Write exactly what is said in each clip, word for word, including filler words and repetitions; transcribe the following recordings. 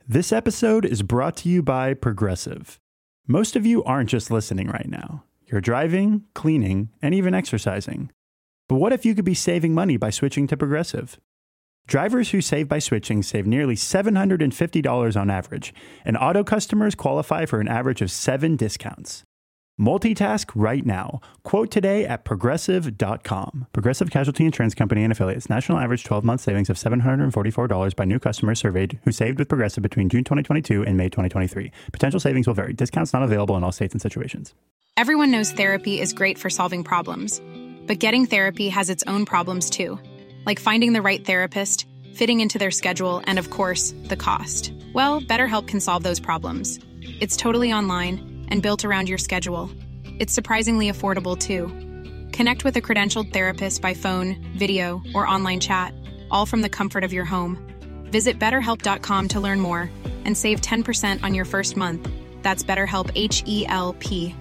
This episode is brought to you by Progressive. Most of you aren't just listening right now. You're driving, cleaning, and even exercising. But what if you could be saving money by switching to Progressive? Drivers who save by switching save nearly seven hundred fifty dollars on average, and auto customers qualify for an average of seven discounts. Multitask right now. Quote today at progressive dot com. Progressive Casualty Insurance Company and Affiliates. National average twelve-month savings of seven hundred forty-four dollars by new customers surveyed who saved with Progressive between June twenty twenty-two and May twenty twenty-three. Potential savings will vary. Discounts not available in all states and situations. Everyone knows therapy is great for solving problems. But getting therapy has its own problems too. Like finding the right therapist, fitting into their schedule, and of course, the cost. Well, BetterHelp can solve those problems. It's totally online and built around your schedule. It's surprisingly affordable, too. Connect with a credentialed therapist by phone, video, or online chat, all from the comfort of your home. Visit better help dot com to learn more and save ten percent on your first month. That's BetterHelp, H E L P.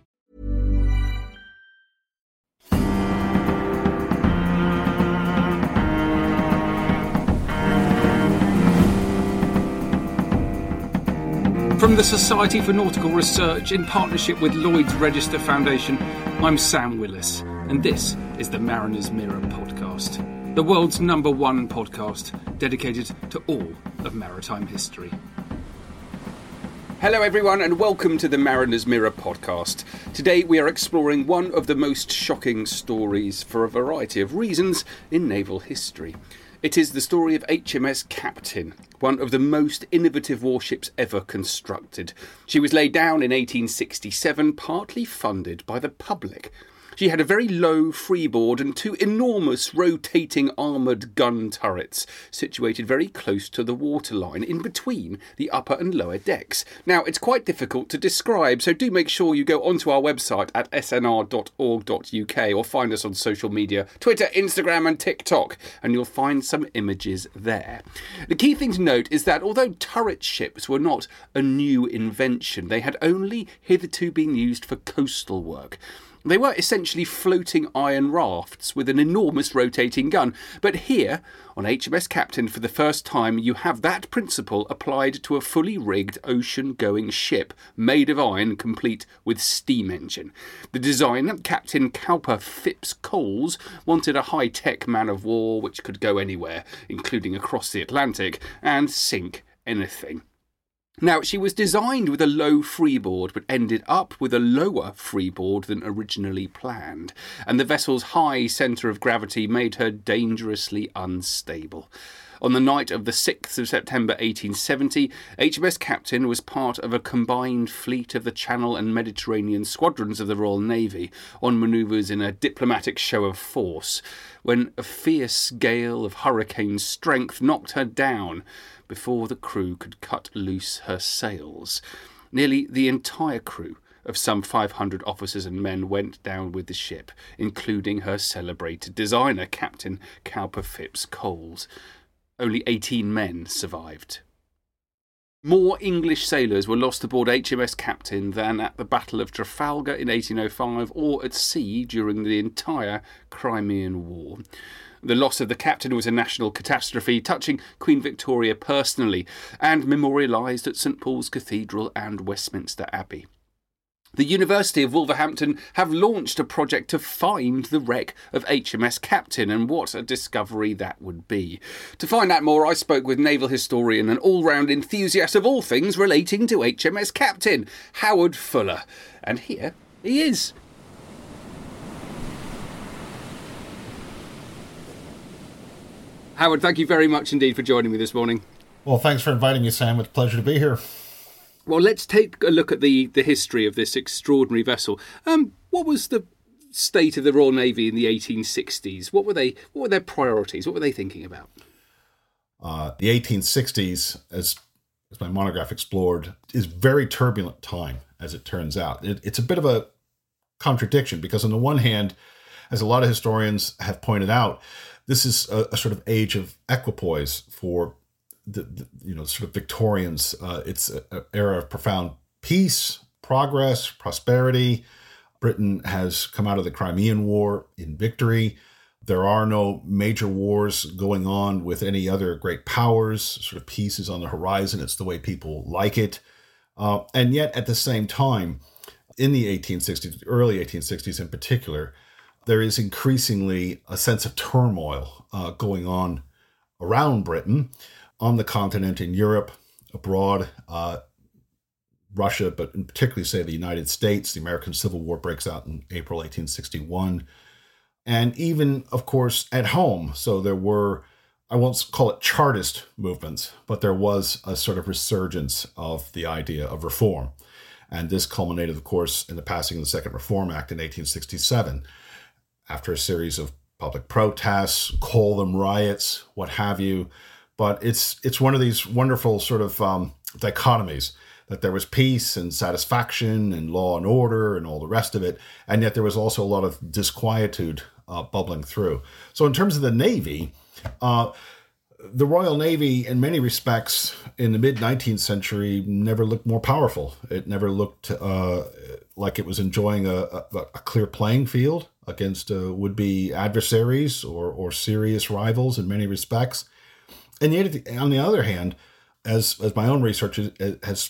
From the Society for Nautical Research, in partnership with Lloyd's Register Foundation, I'm Sam Willis, and this is the Mariner's Mirror podcast, the world's number one podcast dedicated to all of maritime history. Hello everyone, and welcome to the Mariner's Mirror podcast. Today we are exploring one of the most shocking stories, for a variety of reasons, in naval history. It is the story of H M S Captain, one of the most innovative warships ever constructed. She was laid down in eighteen sixty-seven, partly funded by the public. She had a very low freeboard and two enormous rotating armoured gun turrets situated very close to the waterline in between the upper and lower decks. Now, it's quite difficult to describe, so do make sure you go onto our website at s n r dot org dot u k or find us on social media, Twitter, Instagram and TikTok, and you'll find some images there. The key thing to note is that although turret ships were not a new invention, they had only hitherto been used for coastal work. They were essentially floating iron rafts with an enormous rotating gun, but here, on H M S Captain, for the first time, you have that principle applied to a fully rigged ocean-going ship made of iron, complete with steam engine. The designer, Captain Cowper Phipps Coles, wanted a high-tech man of war which could go anywhere, including across the Atlantic, and sink anything. Now, she was designed with a low freeboard, but ended up with a lower freeboard than originally planned, and the vessel's high centre of gravity made her dangerously unstable. On the night of the sixth of September eighteen seventy, H M S Captain was part of a combined fleet of the Channel and Mediterranean squadrons of the Royal Navy on manoeuvres in a diplomatic show of force, when a fierce gale of hurricane strength knocked her down before the crew could cut loose her sails. Nearly the entire crew of some five hundred officers and men went down with the ship, including her celebrated designer, Captain Cowper Phipps Coles. Only eighteen men survived. More English sailors were lost aboard H M S Captain than at the Battle of Trafalgar in eighteen oh five or at sea during the entire Crimean War. The loss of the captain was a national catastrophe, touching Queen Victoria personally, and memorialised at St Paul's Cathedral and Westminster Abbey. The University of Wolverhampton have launched a project to find the wreck of H M S Captain, and what a discovery that would be. To find out more, I spoke with naval historian and all-round enthusiast of all things relating to H M S Captain, Howard Fuller. And here he is. Howard, thank you very much indeed for joining me this morning. Well, thanks for inviting me, Sam. It's a pleasure to be here. Well, let's take a look at the, the history of this extraordinary vessel. Um, what was the state of the Royal Navy in the eighteen sixties? What were they? What were their priorities? What were they thinking about? Uh, the eighteen sixties, as as my monograph explored, is very turbulent time, as it turns out. It, it's a bit of a contradiction because, on the one hand, as a lot of historians have pointed out, this is a, a sort of age of equipoise for the, the you know sort of Victorians. Uh, it's an era of profound peace, progress, prosperity. Britain has come out of the Crimean War in victory. There are no major wars going on with any other great powers. Sort of peace is on the horizon. It's the way people like it. Uh, and yet, at the same time, in the eighteen sixties, early eighteen sixties in particular, there is increasingly a sense of turmoil uh, going on around Britain, on the continent, in Europe, abroad, uh, Russia, but in particularly, say, the United States. The American Civil War breaks out in April eighteen sixty-one. And even, of course, at home. So there were, I won't call it Chartist movements, but there was a sort of resurgence of the idea of reform. And this culminated, of course, in the passing of the Second Reform Act in eighteen sixty-seven. After a series of public protests, call them riots, what have you. But it's it's one of these wonderful sort of um, dichotomies, that there was peace and satisfaction and law and order and all the rest of it. And yet there was also a lot of disquietude uh, bubbling through. So in terms of the Navy, uh, the Royal Navy, in many respects, in the mid-nineteenth century, never looked more powerful. It never looked uh, like it was enjoying a, a, a clear playing field against uh, would-be adversaries or, or serious rivals in many respects. And yet, on the other hand, as as my own research has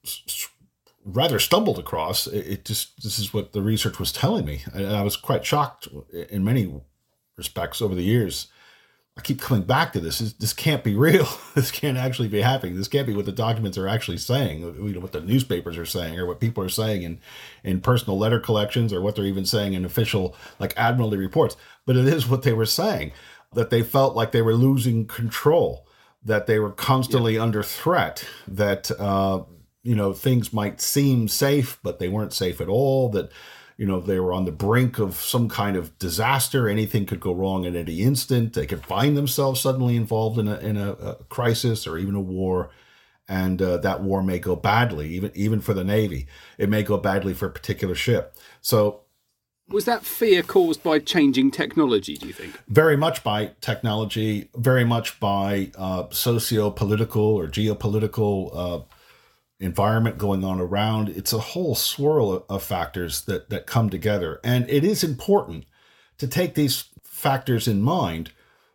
rather stumbled across, it just, this is what the research was telling me. And I was quite shocked in many respects over the years. I keep coming back to this. This, this can't be real. This can't actually be happening. This can't be what the documents are actually saying, you know, what the newspapers are saying, or what people are saying in, in personal letter collections, or what they're even saying in official, like, Admiralty reports. But it is what they were saying, that they felt like they were losing control, that they were constantly yeah. under threat, that, uh, you know, things might seem safe, but they weren't safe at all, that, you know, they were on the brink of some kind of disaster. Anything could go wrong at any instant. They could find themselves suddenly involved in a, in a, a crisis or even a war. And uh, that war may go badly, even, even for the Navy. It may go badly for a particular ship. So, was that fear caused by changing technology, do you think? Very much by technology, very much by uh, socio-political or geopolitical uh, environment going on around. It's a whole swirl of factors that, that come together. And it is important to take these factors in mind,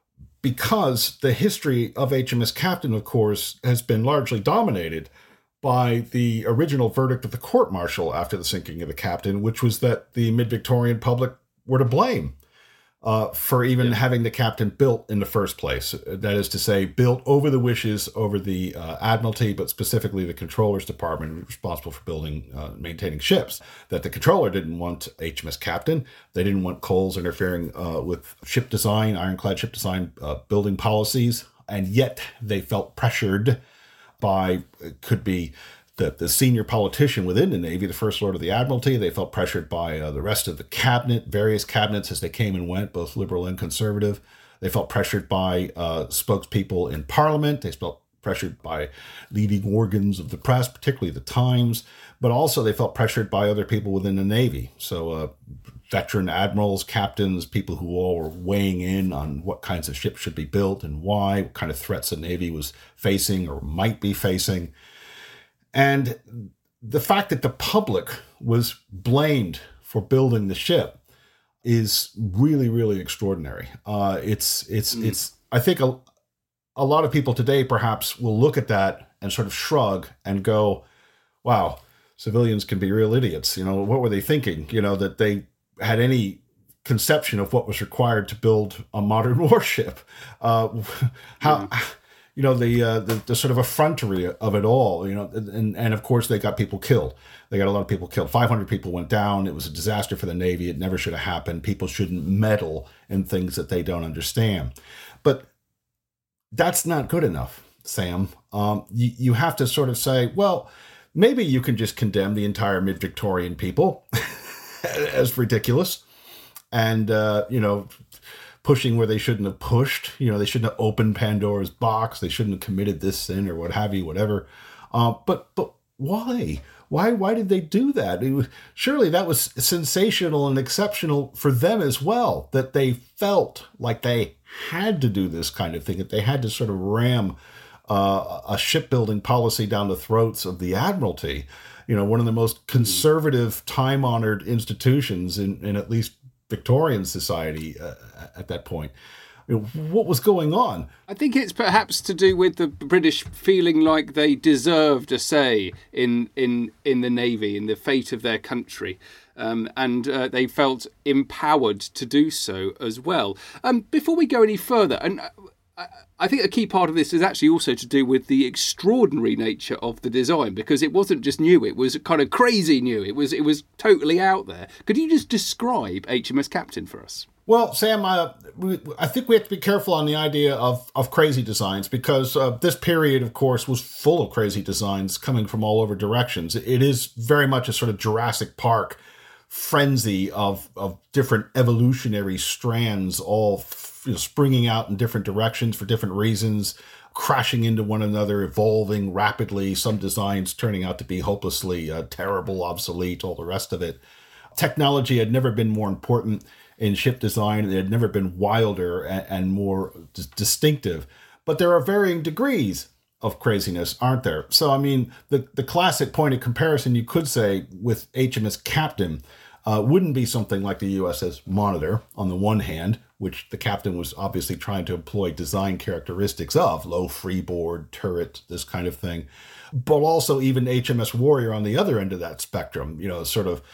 because the history of H M S Captain, of course, has been largely dominated by the original verdict of the court-martial after the sinking of the Captain, which was that the mid-Victorian public were to blame uh, for even yeah. having the Captain built in the first place. That is to say, built over the wishes over the uh, Admiralty, but specifically the Controller's Department, responsible for building, uh, maintaining ships. That the Controller didn't want H M S Captain. They didn't want Coles interfering uh, with ship design, ironclad ship design, uh, building policies, and yet they felt pressured by, it could be the, the senior politician within the Navy, the First Lord of the Admiralty. They felt pressured by uh, the rest of the cabinet, various cabinets as they came and went, both liberal and conservative. They felt pressured by uh, spokespeople in Parliament. They felt pressured by leading organs of the press, particularly the Times. But also they felt pressured by other people within the Navy. So uh, veteran admirals, captains, people who all were weighing in on what kinds of ships should be built and why, what kind of threats the Navy was facing or might be facing. And the fact that the public was blamed for building the ship is really, really extraordinary. Uh, it's, it's, mm. it's, I think a, a lot of people today perhaps will look at that and sort of shrug and go, wow, civilians can be real idiots. You know, what were they thinking? You know, that they had any conception of what was required to build a modern warship. Uh, how, yeah. you know, the, uh, the the sort of effrontery of it all, you know, and, and of course they got people killed. They got a lot of people killed. five hundred people went down. It was a disaster for the Navy. It never should have happened. People shouldn't meddle in things that they don't understand. But that's not good enough, Sam. Um, you, you have to sort of say, well, maybe you can just condemn the entire mid-Victorian people as ridiculous and, uh, you know, pushing where they shouldn't have pushed. You know, they shouldn't have opened Pandora's box. They shouldn't have committed this sin or what have you, whatever. Uh, but but why? Why why did they do that? It was, surely that was sensational and exceptional for them as well, that they felt like they had to do this kind of thing, that they had to sort of ram uh, a shipbuilding policy down the throats of the Admiralty. You know, one of the most conservative, time-honored institutions in, in at least Victorian society uh, at that point. You know, what was going on? I think it's perhaps to do with the British feeling like they deserved a say in in, in the Navy, in the fate of their country. Um, and uh, they felt empowered to do so as well. Um, before we go any further, and I, I think a key part of this is actually also to do with the extraordinary nature of the design, because it wasn't just new; it was kind of crazy new. It was it was totally out there. Could you just describe H M S Captain for us? Well, Sam, uh, we, I think we have to be careful on the idea of, of crazy designs, because uh, this period, of course, was full of crazy designs coming from all over directions. It is very much a sort of Jurassic Park frenzy of, of different evolutionary strands, all you know, springing out in different directions for different reasons, crashing into one another, evolving rapidly, some designs turning out to be hopelessly uh, terrible, obsolete, all the rest of it. Technology had never been more important in ship design. It had never been wilder and, and more d- distinctive. But there are varying degrees of craziness, aren't there? So, I mean, the, the classic point of comparison, you could say, with H M S Captain uh, wouldn't be something like the U S S Monitor, on the one hand, which the captain was obviously trying to employ design characteristics of, low freeboard, turret, this kind of thing. But also even H M S Warrior on the other end of that spectrum, you know, sort of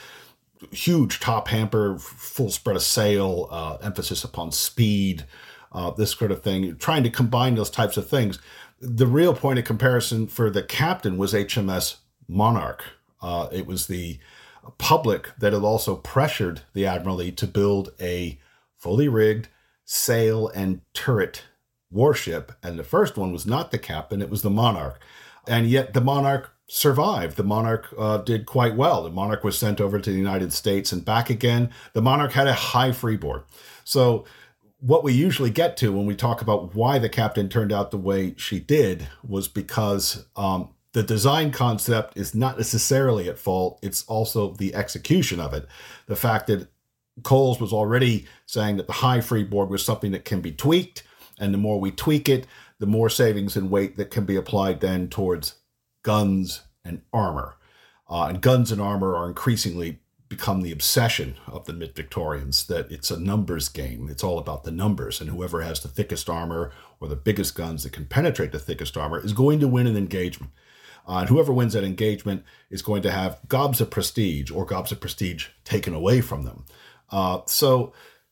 huge top hamper, full spread of sail, uh, emphasis upon speed, uh, this sort of thing, trying to combine those types of things. The real point of comparison for the captain was H M S Monarch. Uh, it was the public that had also pressured the Admiralty to build a fully rigged sail and turret warship. And the first one was not the captain, it was the Monarch. And yet the Monarch survived. The Monarch uh, did quite well. The Monarch was sent over to the United States and back again. The Monarch had a high freeboard. So what we usually get to when we talk about why the captain turned out the way she did was because um, the design concept is not necessarily at fault. It's also the execution of it. The fact that Coles was already saying that the high freeboard was something that can be tweaked, and the more we tweak it, the more savings in weight that can be applied then towards guns and armor. Uh, and guns and armor are increasingly become the obsession of the mid-Victorians, that it's a numbers game. It's all about the numbers, and whoever has the thickest armor or the biggest guns that can penetrate the thickest armor is going to win an engagement. Uh, and whoever wins that engagement is going to have gobs of prestige or gobs of prestige taken away from them. Uh, so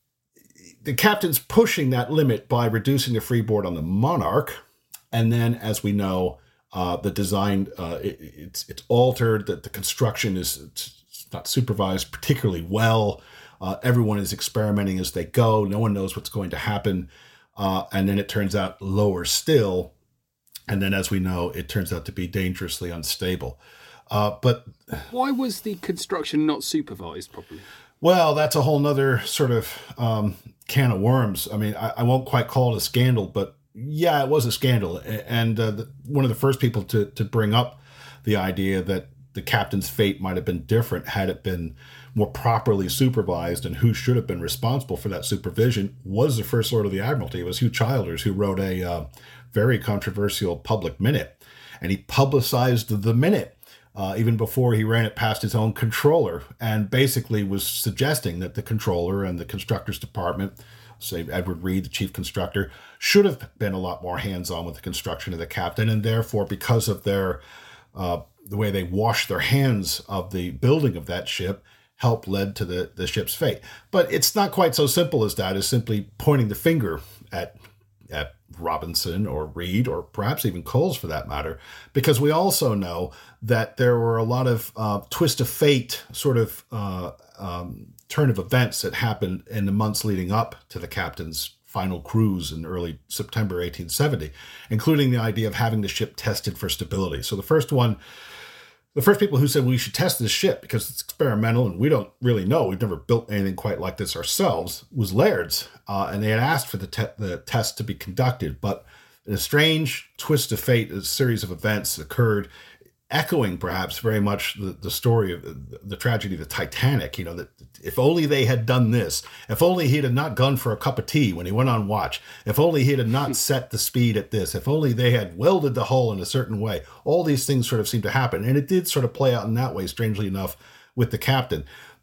the captain's pushing that limit by reducing the freeboard on the Monarch. And then, as we know, uh, the design, uh, it, it's it's altered, that the construction is it's not supervised particularly well. Uh, everyone is experimenting as they go. No one knows what's going to happen. Uh, and then it turns out lower still. And then, as we know, it turns out to be dangerously unstable. Uh, but why was the construction not supervised properly? Well, that's a whole nother sort of um, can of worms. I mean, I, I won't quite call it a scandal, but yeah, it was a scandal. And uh, the, one of the first people to, to bring up the idea that the captain's fate might have been different had it been more properly supervised, and who should have been responsible for that supervision was the First Lord of the Admiralty. It was Hugh Childers, who wrote a uh, very controversial public minute, and he publicized the minute uh, even before he ran it past his own controller, and basically was suggesting that the controller and the constructors department, say Edward Reed, the chief constructor, should have been a lot more hands-on with the construction of the captain, and therefore, because of their uh, the way they washed their hands of the building of that ship, help led to the, the ship's fate. But it's not quite so simple as that, as simply pointing the finger at at Robinson or Reed, or perhaps even Coles for that matter, because we also know that there were a lot of uh, twist of fate sort of uh, um, turn of events that happened in the months leading up to the captain's final cruise in early September eighteen seventy, including the idea of having the ship tested for stability. So the first one, the first people who said we should test this ship because it's experimental and we don't really know, we've never built anything quite like this ourselves, was Laird's. Uh, and they had asked for the, te- the test to be conducted. But in a strange twist of fate, a series of events occurred, echoing perhaps very much the, the story of the, the tragedy of the Titanic. You know, that if only they had done this, if only he had not gone for a cup of tea when he went on watch, if only he had not set the speed at this, if only they had welded the hull in a certain way, all these things sort of seem to happen. And it did sort of play out in that way, strangely enough, with the captain.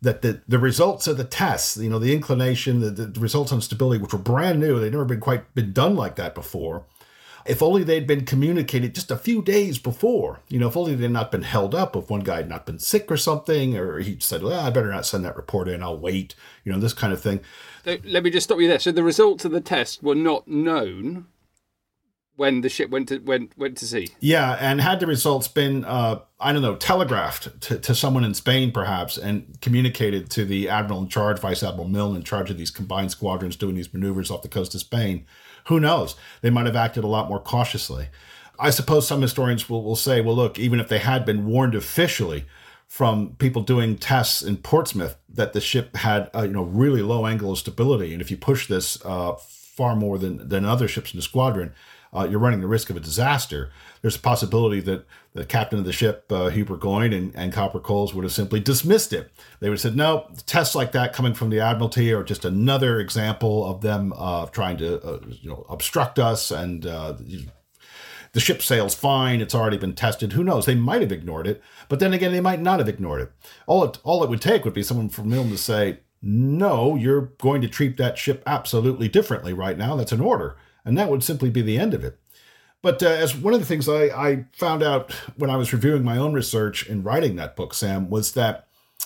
that the, the results of the tests, you know, the inclination, the, the results on stability, which were brand new, they'd never been quite been done like that before. If only they'd been communicated just a few days before, you know, if only they'd not been held up, if one guy had not been sick or something, or he said, well, I better not send that report in, I'll wait, you know, this kind of thing. So let me just stop you there. So the results of the test were not known when the ship went to went went to sea. Yeah, and had the results been, uh, I don't know, telegraphed to, to someone in Spain, perhaps, and communicated to the admiral in charge, Vice Admiral Milne, in charge of these combined squadrons doing these maneuvers off the coast of Spain, who knows? They might have acted a lot more cautiously. I suppose some historians will, will say, well, look, even if they had been warned officially from people doing tests in Portsmouth that the ship had a you know really low angle of stability, and if you push this uh, far more than, than other ships in the squadron, Uh, you're running the risk of a disaster. There's a possibility that the captain of the ship, uh, Hugh Burgoyne and, and Copper Coles, would have simply dismissed it. They would have said, no, tests like that coming from the Admiralty are just another example of them uh, trying to uh, you know, obstruct us, and uh, the ship sails fine. It's already been tested. Who knows? They might have ignored it, but then again, they might not have ignored it. All it, all it would take would be someone from Milne to say, no, you're going to treat that ship absolutely differently right now. That's an order. And that would simply be the end of it. But uh, as one of the things I, I found out when I was reviewing my own research in writing that book, Sam, was that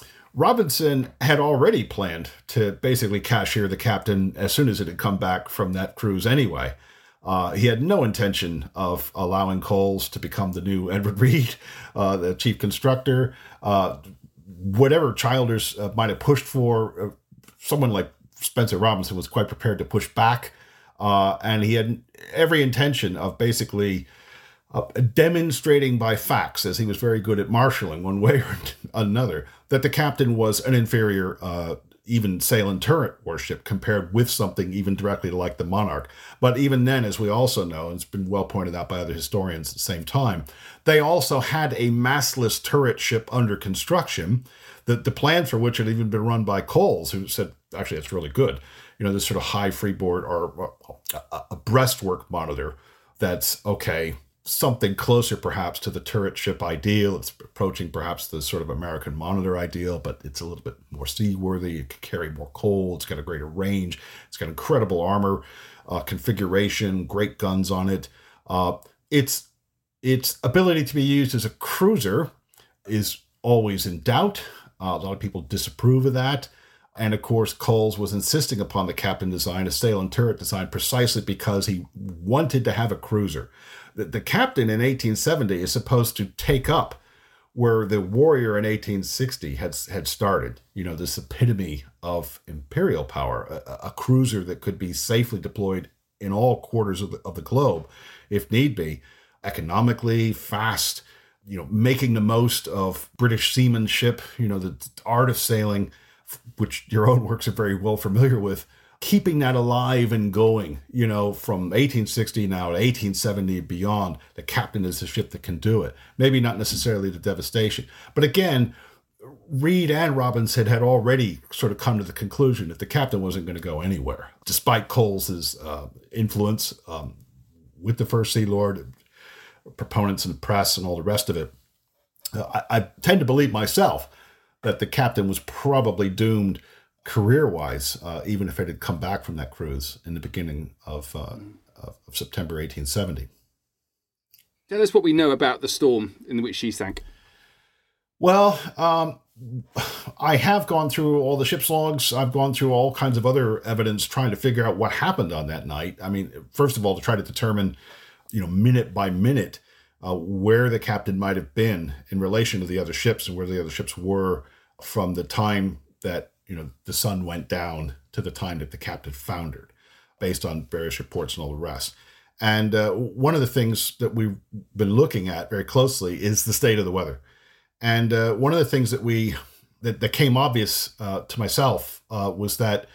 Robinson had already planned to basically cashier the captain as soon as it had come back from that cruise anyway. Uh, he had no intention of allowing Coles to become the new Edward Reed, uh, the chief constructor. Uh, whatever Childers uh, might have pushed for, uh, someone like Spencer Robinson was quite prepared to push back. Uh, and he had every intention of basically uh, demonstrating by facts, as he was very good at marshalling one way or another, that the captain was an inferior, uh, even sail and turret warship compared with something even directly like the Monarch. But even then, as we also know, and it's been well pointed out by other historians at the same time, they also had a mastless turret ship under construction, the, the plan for which had even been run by Coles, who said, actually, that's really good. You know, this sort of high freeboard or a, a breastwork monitor that's, okay, something closer perhaps to the turret ship ideal. It's approaching perhaps the sort of American monitor ideal, but it's a little bit more seaworthy. It can carry more coal. It's got a greater range. It's got incredible armor uh, configuration, great guns on it. Uh, its, its ability to be used as a cruiser is always in doubt. Uh, a lot of people disapprove of that. And of course, Coles was insisting upon the captain design a sail and turret design precisely because he wanted to have a cruiser. The, the captain in eighteen seventy is supposed to take up where the Warrior in eighteen sixty had had started. You know, this epitome of imperial power, a, a cruiser that could be safely deployed in all quarters of the, of the globe, if need be, economically, fast, you know, making the most of British seamanship, you know, the art of sailing, which your own works are very well familiar with, keeping that alive and going, you know, from eighteen sixty now to eighteen seventy and beyond. The captain is the ship that can do it. Maybe not necessarily the devastation. But again, Reed and Robinson had already sort of come to the conclusion that the captain wasn't going to go anywhere, despite Coles's uh, influence um, with the First Sea Lord, proponents in the press and all the rest of it. Uh, I, I tend to believe myself that the captain was probably doomed career-wise, uh, even if it had come back from that cruise in the beginning of, uh, of September eighteen seventy. Tell us what we know about the storm in which she sank. Well, um, I have gone through all the ship's logs. I've gone through all kinds of other evidence trying to figure out what happened on that night. I mean, first of all, to try to determine, you know, minute by minute, uh, where the captain might have been in relation to the other ships and where the other ships were from the time that, you know, the sun went down to the time that the captain foundered, based on various reports and all the rest. And uh, one of the things that we've been looking at very closely is the state of the weather. And uh, one of the things that we that, that came obvious uh, to myself uh, was that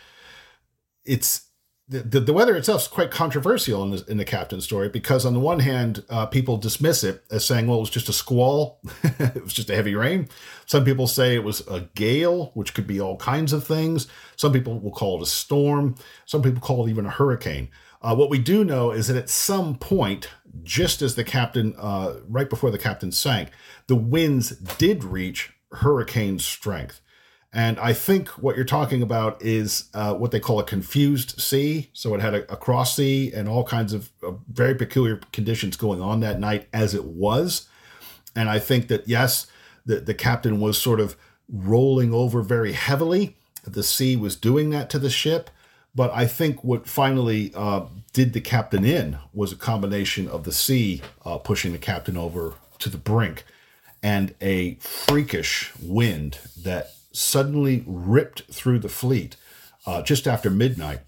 it's the, the weather itself is quite controversial in the, in the captain's story, because on the one hand, uh, people dismiss it as saying, well, it was just a squall. It was just a heavy rain. Some people say it was a gale, which could be all kinds of things. Some people will call it a storm. Some people call it even a hurricane. Uh, what we do know is that at some point, just as the captain, uh, right before the captain sank, the winds did reach hurricane strength. And I think what you're talking about is uh, what they call a confused sea. So it had a, a cross sea and all kinds of uh, very peculiar conditions going on that night as it was. And I think that, yes, the, the captain was sort of rolling over very heavily. The sea was doing that to the ship. But I think what finally uh, did the captain in was a combination of the sea uh, pushing the captain over to the brink and a freakish wind that suddenly ripped through the fleet uh, just after midnight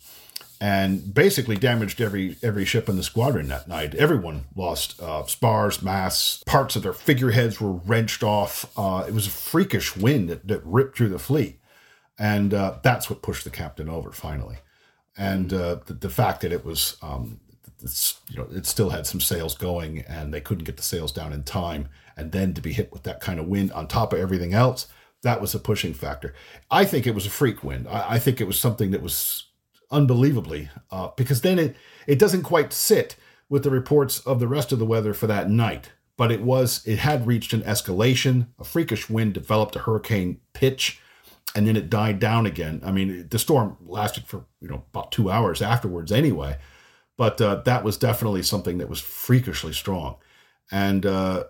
and basically damaged every every ship in the squadron that night. Everyone lost uh, spars, masts, parts of their figureheads were wrenched off. Uh, it was a freakish wind that, that ripped through the fleet. And uh, that's what pushed the captain over finally. And uh, the, the fact that it was, um, it's, you know, it still had some sails going and they couldn't get the sails down in time. And then to be hit with that kind of wind on top of everything else, that was a pushing factor. I think it was a freak wind. I, I think it was something that was unbelievably, uh, because then it, it doesn't quite sit with the reports of the rest of the weather for that night. But it was, it had reached an escalation. A freakish wind developed a hurricane pitch. And then it died down again. I mean, the storm lasted for, you know, about two hours afterwards anyway. But uh, that was definitely something that was freakishly strong. And uh,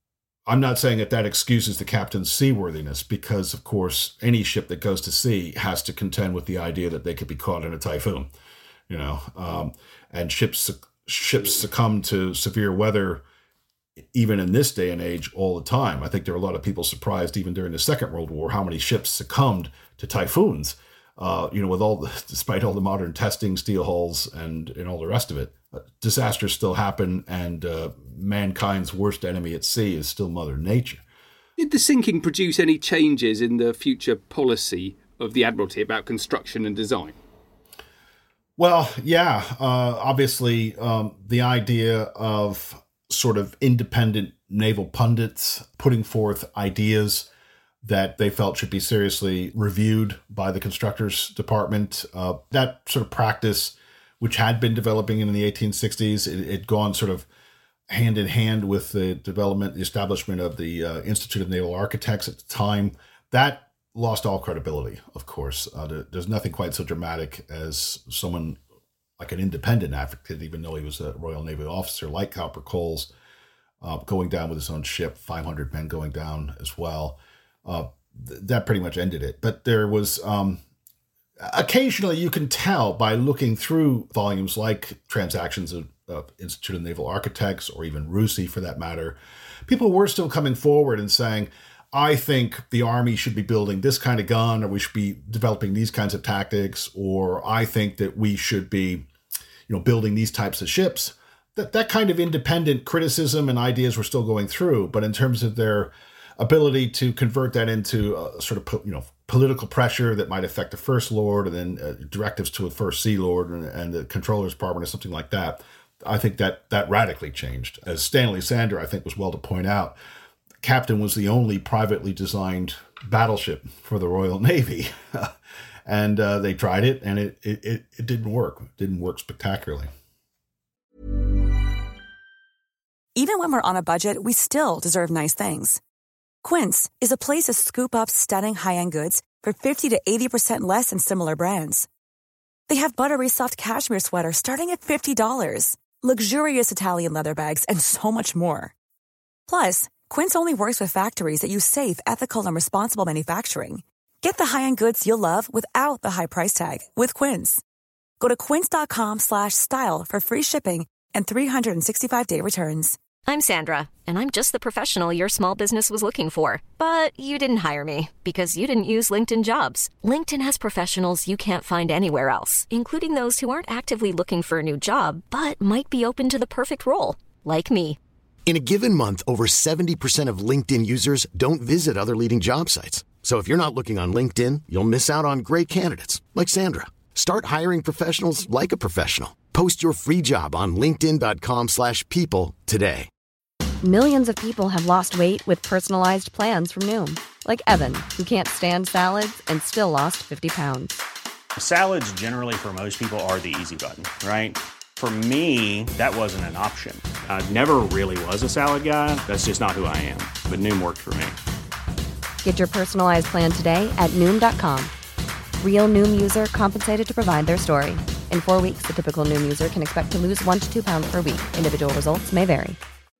I'm not saying that that excuses the captain's seaworthiness, because, of course, any ship that goes to sea has to contend with the idea that they could be caught in a typhoon, you know. Um, and ships ships succumb to severe weather even in this day and age all the time. I think there are a lot of people surprised even during the Second World War how many ships succumbed to typhoons, uh, you know, with all the, despite all the modern testing, steel hulls and, and all the rest of it. Uh, disasters still happen, and uh, mankind's worst enemy at sea is still Mother Nature. Did the sinking produce any changes in the future policy of the Admiralty about construction and design? Well, yeah, uh, obviously um, the idea of sort of independent naval pundits putting forth ideas that they felt should be seriously reviewed by the constructors department. Uh, that sort of practice, which had been developing in the eighteen sixties, it had gone sort of hand in hand with the development, the establishment of the uh, Institute of Naval Architects at the time. That lost all credibility, of course. Uh, there's nothing quite so dramatic as someone like an independent advocate, even though he was a Royal Navy officer, like Cowper Coles, uh, going down with his own ship, five hundred men going down as well. Uh, th- that pretty much ended it. But there was, um, occasionally you can tell by looking through volumes like Transactions of, of Institute of Naval Architects, or even R U S I for that matter, people were still coming forward and saying, I think the Army should be building this kind of gun, or we should be developing these kinds of tactics, or I think that we should be, you know, building these types of ships. That that kind of independent criticism and ideas were still going through, but in terms of their ability to convert that into a sort of, you know, political pressure that might affect the First Lord, and then uh, directives to a First Sea Lord and, and the Controller's Department or something like that, I think that that radically changed. As Stanley Sander, I think, was well to point out, Captain was the only privately designed battleship for the Royal Navy. And uh, they tried it, and it, it, it didn't work. It didn't work spectacularly. Even when we're on a budget, we still deserve nice things. Quince is a place to scoop up stunning high-end goods for fifty to eighty percent less than similar brands. They have buttery soft cashmere sweaters starting at fifty dollars, luxurious Italian leather bags, and so much more. Plus, Quince only works with factories that use safe, ethical, and responsible manufacturing. Get the high-end goods you'll love without the high price tag with Quince. Go to quince.com slash style for free shipping and three sixty-five day returns. I'm Sandra, and I'm just the professional your small business was looking for. But you didn't hire me because you didn't use LinkedIn Jobs. LinkedIn has professionals you can't find anywhere else, including those who aren't actively looking for a new job, but might be open to the perfect role, like me. In a given month, over seventy percent of LinkedIn users don't visit other leading job sites. So if you're not looking on LinkedIn, you'll miss out on great candidates like Sandra. Start hiring professionals like a professional. Post your free job on linkedin.com slash people today. Millions of people have lost weight with personalized plans from Noom. Like Evan, who can't stand salads and still lost fifty pounds. Salads generally for most people are the easy button, right? For me, that wasn't an option. I never really was a salad guy. That's just not who I am. But Noom worked for me. Get your personalized plan today at Noom dot com. Real Noom user compensated to provide their story. In four weeks, the typical Noom user can expect to lose one to two pounds per week. Individual results may vary.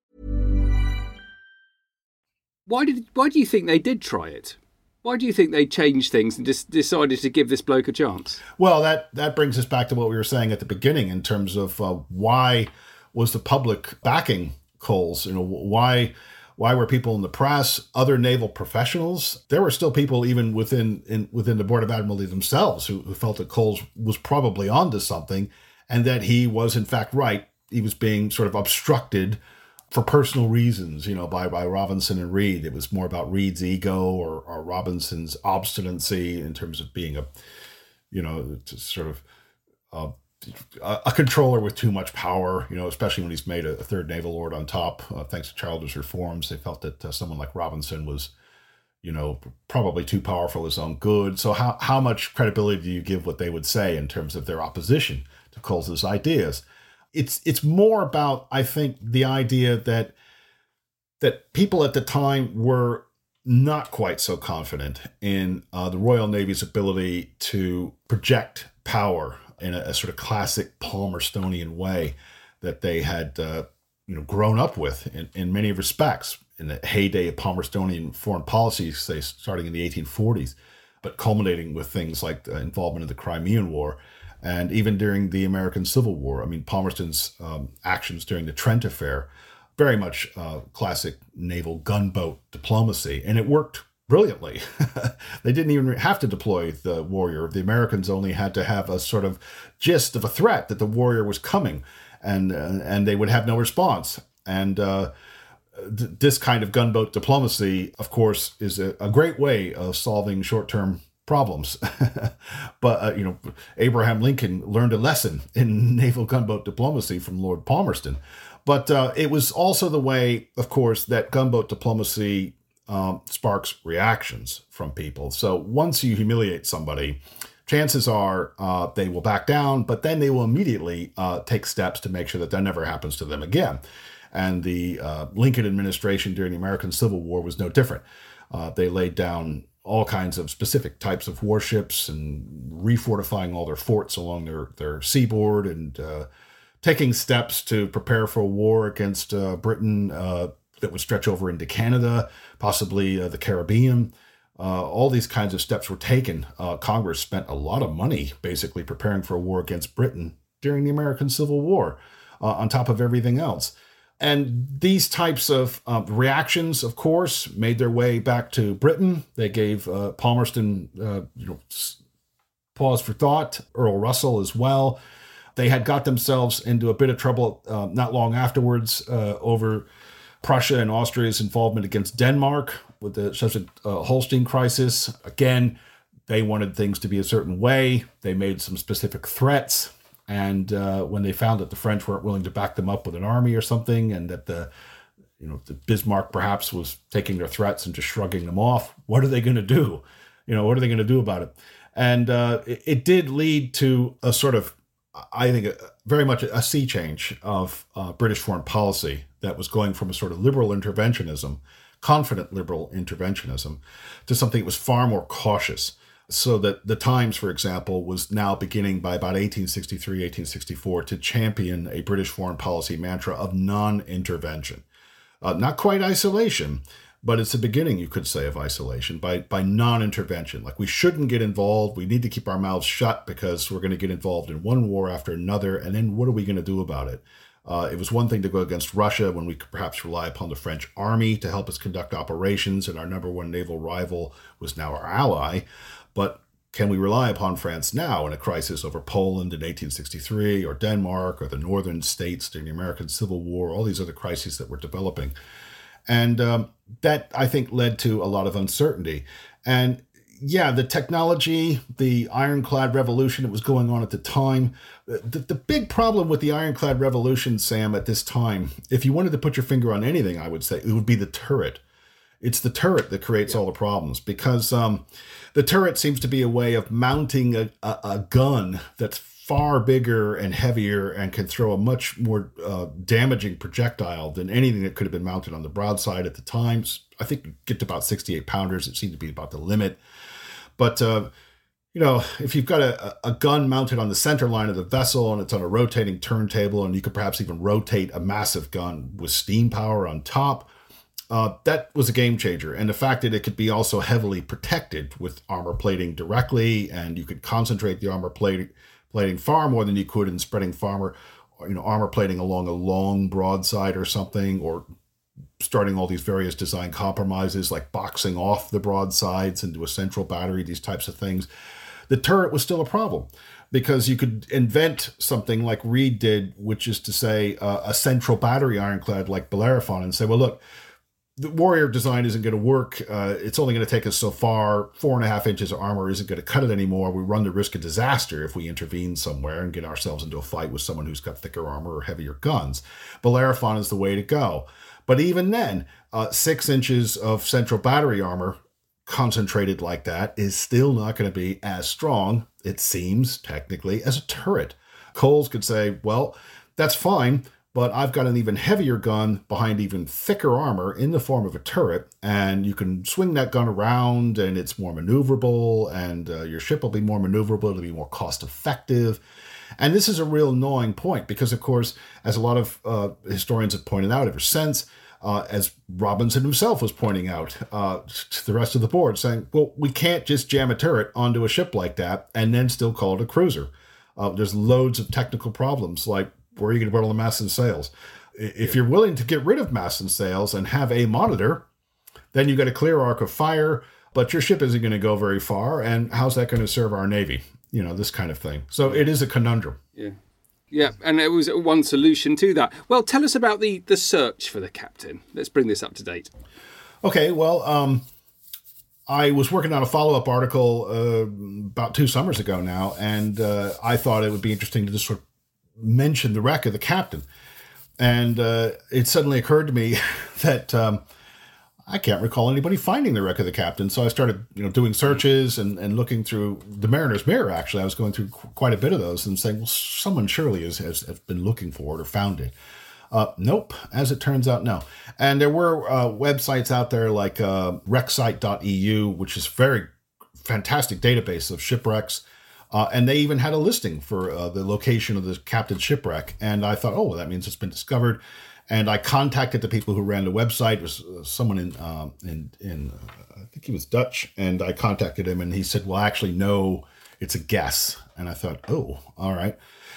Why did? Why do you think they did try it? Why do you think they changed things and just decided to give this bloke a chance? Well, that, that brings us back to what we were saying at the beginning in terms of uh, why was the public backing Coles? You know, why why were people in the press, other naval professionals? There were still people even within in, within the Board of Admiralty themselves who, who felt that Coles was probably onto something and that he was in fact right. He was being sort of obstructed for personal reasons, you know, by, by Robinson and Reed. It was more about Reed's ego or, or Robinson's obstinacy in terms of being a, you know, sort of uh, a controller with too much power, you know, especially when he's made a, a third naval lord on top, uh, thanks to childish reforms. They felt that uh, someone like Robinson was, you know, probably too powerful for his own good. So how, how much credibility do you give what they would say in terms of their opposition to Coles's ideas? It's it's more about, I think, the idea that that people at the time were not quite so confident in uh, the Royal Navy's ability to project power in a, a sort of classic Palmerstonian way that they had uh, you know grown up with in, in many respects in the heyday of Palmerstonian foreign policy, say starting in the eighteen forties, but culminating with things like the involvement in the Crimean War. And even during the American Civil War, I mean, Palmerston's um, actions during the Trent Affair, very much uh, classic naval gunboat diplomacy. And it worked brilliantly. They didn't even have to deploy the Warrior. The Americans only had to have a sort of gist of a threat that the Warrior was coming, and uh, and they would have no response. And uh, th- this kind of gunboat diplomacy, of course, is a, a great way of solving short-term problems. But, uh, you know, Abraham Lincoln learned a lesson in naval gunboat diplomacy from Lord Palmerston. But uh, it was also the way, of course, that gunboat diplomacy um, sparks reactions from people. So once you humiliate somebody, chances are uh, they will back down, but then they will immediately uh, take steps to make sure that that never happens to them again. And the uh, Lincoln administration during the American Civil War was no different. Uh, they laid down all kinds of specific types of warships and refortifying all their forts along their, their seaboard and uh, taking steps to prepare for a war against uh, Britain uh, that would stretch over into Canada, possibly uh, the Caribbean. Uh, all these kinds of steps were taken. Uh, Congress spent a lot of money basically preparing for a war against Britain during the American Civil War, uh, on top of everything else. And these types of uh, reactions, of course, made their way back to Britain. They gave uh, Palmerston uh, you know, pause for thought, Earl Russell as well. They had got themselves into a bit of trouble uh, not long afterwards uh, over Prussia and Austria's involvement against Denmark with the Schleswig-Holstein crisis. Again, they wanted things to be a certain way. They made some specific threats. And uh, when they found that the French weren't willing to back them up with an army or something, and that the, you know, the Bismarck perhaps was taking their threats and just shrugging them off, what are they going to do? You know, what are they going to do about it? And uh, it, it did lead to a sort of, I think, a, very much a sea change of uh, British foreign policy that was going from a sort of liberal interventionism, confident liberal interventionism, to something that was far more cautious. So that the Times, for example, was now beginning by about eighteen sixty-three, eighteen sixty-four to champion a British foreign policy mantra of non-intervention. Uh, not quite isolation, but it's the beginning, you could say, of isolation by, by non-intervention. Like, we shouldn't get involved. We need to keep our mouths shut because we're going to get involved in one war after another. And then what are we going to do about it? Uh, it was one thing to go against Russia when we could perhaps rely upon the French army to help us conduct operations, and our number one naval rival was now our ally. But can we rely upon France now in a crisis over Poland in eighteen sixty-three, or Denmark, or the northern states during the American Civil War, all these other crises that were developing? And um, that, I think, led to a lot of uncertainty. And yeah, the technology, the ironclad revolution that was going on at the time, the, the big problem with the ironclad revolution, Sam, at this time, if you wanted to put your finger on anything, I would say it would be the turret. It's the turret that creates yeah. all the problems, because um, the turret seems to be a way of mounting a, a, a gun that's far bigger and heavier and can throw a much more uh, damaging projectile than anything that could have been mounted on the broadside at the time. I think you get to about sixty-eight pounders. It seemed to be about the limit. But, uh, you know, if you've got a, a gun mounted on the center line of the vessel and it's on a rotating turntable, and you could perhaps even rotate a massive gun with steam power on top, uh, that was a game changer. And the fact that it could be also heavily protected with armor plating directly, and you could concentrate the armor plating, plating far more than you could in spreading farmer, you know, armor plating along a long broadside or something, or starting all these various design compromises like boxing off the broadsides into a central battery, these types of things. The turret was still a problem because you could invent something like Reed did, which is to say uh, a central battery ironclad like Bellerophon, and say, well, look, the Warrior design isn't going to work. Uh, it's only going to take us so far. Four and a half inches of armor isn't going to cut it anymore. We run the risk of disaster if we intervene somewhere and get ourselves into a fight with someone who's got thicker armor or heavier guns. Bellerophon is the way to go. But even then, uh, six inches of central battery armor concentrated like that is still not going to be as strong, it seems, technically, as a turret. Coles could say, well, that's fine, but I've got an even heavier gun behind even thicker armor in the form of a turret, and you can swing that gun around, and it's more maneuverable, and uh, your ship will be more maneuverable, it'll be more cost-effective. And this is a real gnawing point because, of course, as a lot of uh, historians have pointed out ever since, uh, as Robinson himself was pointing out uh, to the rest of the board, saying, well, we can't just jam a turret onto a ship like that and then still call it a cruiser. Uh, there's loads of technical problems, like where are you going to put all the masts and sails? If you're willing to get rid of masts and sails and have a monitor, then you've got a clear arc of fire, but your ship isn't going to go very far, and how's that going to serve our Navy? You know, this kind of thing. So it is a conundrum. Yeah. Yeah, and it was one solution to that. Well, tell us about the, the search for the captain. Let's bring this up to date. Okay, well, um, I was working on a follow-up article uh, about two summers ago now, and uh, I thought it would be interesting to just sort of mention the wreck of the captain. And uh, it suddenly occurred to me that um, I can't recall anybody finding the wreck of the captain. So I started, you know, doing searches and, and looking through the Mariner's Mirror. Actually, I was going through qu- quite a bit of those and saying, well, someone surely has, has, has been looking for it or found it. Uh, nope. As it turns out, no. And there were uh, websites out there like uh, wrecksite dot e u, which is a very fantastic database of shipwrecks. Uh, and they even had a listing for uh, the location of the captain's shipwreck. And I thought, oh, well, that means it's been discovered. And I contacted the people who ran the website. It was uh, someone in, um, in, in uh, I think he was Dutch. And I contacted him and he said, well, actually, no, it's a guess. And I thought, oh, all right.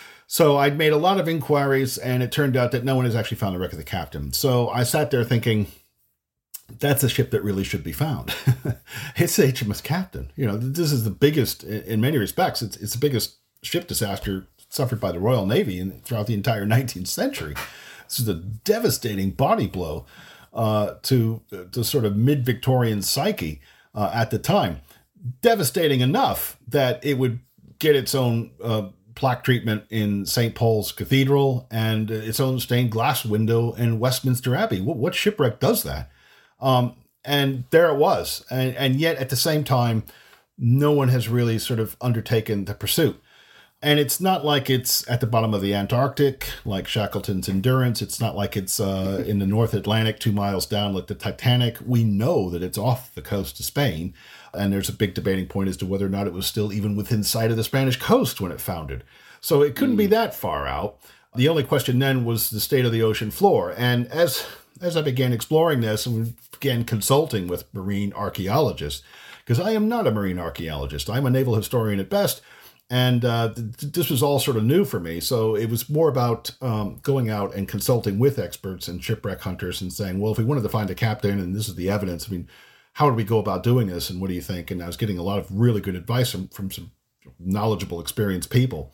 So I'd made a lot of inquiries and it turned out that no one has actually found the wreck of the captain. So I sat there thinking, that's a ship that really should be found. It's H M S Captain. You know, this is the biggest, in many respects, it's, it's the biggest ship disaster suffered by the Royal Navy in, throughout the entire nineteenth century. This is a devastating body blow uh, to to sort of mid-Victorian psyche uh, at the time. Devastating enough that it would get its own uh, plaque treatment in Saint Paul's Cathedral and its own stained glass window in Westminster Abbey. What, what shipwreck does that? Um, and there it was. And, and yet at the same time, no one has really sort of undertaken the pursuit. And it's not like it's at the bottom of the Antarctic, like Shackleton's Endurance. It's not like it's uh, in the North Atlantic, two miles down, like the Titanic. We know that it's off the coast of Spain. And there's a big debating point as to whether or not it was still even within sight of the Spanish coast when it foundered. So it couldn't mm. be that far out. The only question then was the state of the ocean floor. And as as I began exploring this and began consulting with marine archaeologists, because I am not a marine archaeologist, I'm a naval historian at best, and uh, th- this was all sort of new for me. So it was more about um, going out and consulting with experts and shipwreck hunters and saying, well, if we wanted to find a captain and this is the evidence, I mean, how do we go about doing this and what do you think? And I was getting a lot of really good advice from, from some knowledgeable, experienced people.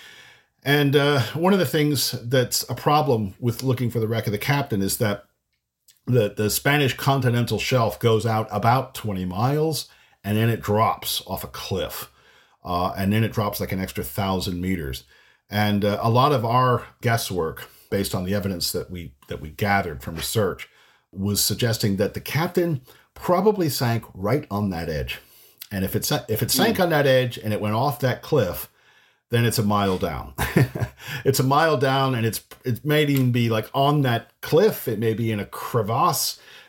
And uh, one of the things that's a problem with looking for the wreck of the captain is that the, the Spanish continental shelf goes out about twenty miles and then it drops off a cliff. Uh, and then it drops like an extra thousand meters. And uh, a lot of our guesswork, based on the evidence that we that we gathered from research, was suggesting that the captain probably sank right on that edge. And if it if it sank mm. on that edge and it went off that cliff, then it's a mile down. It's a mile down, and it's it may even be like on that cliff. It may be in a crevasse.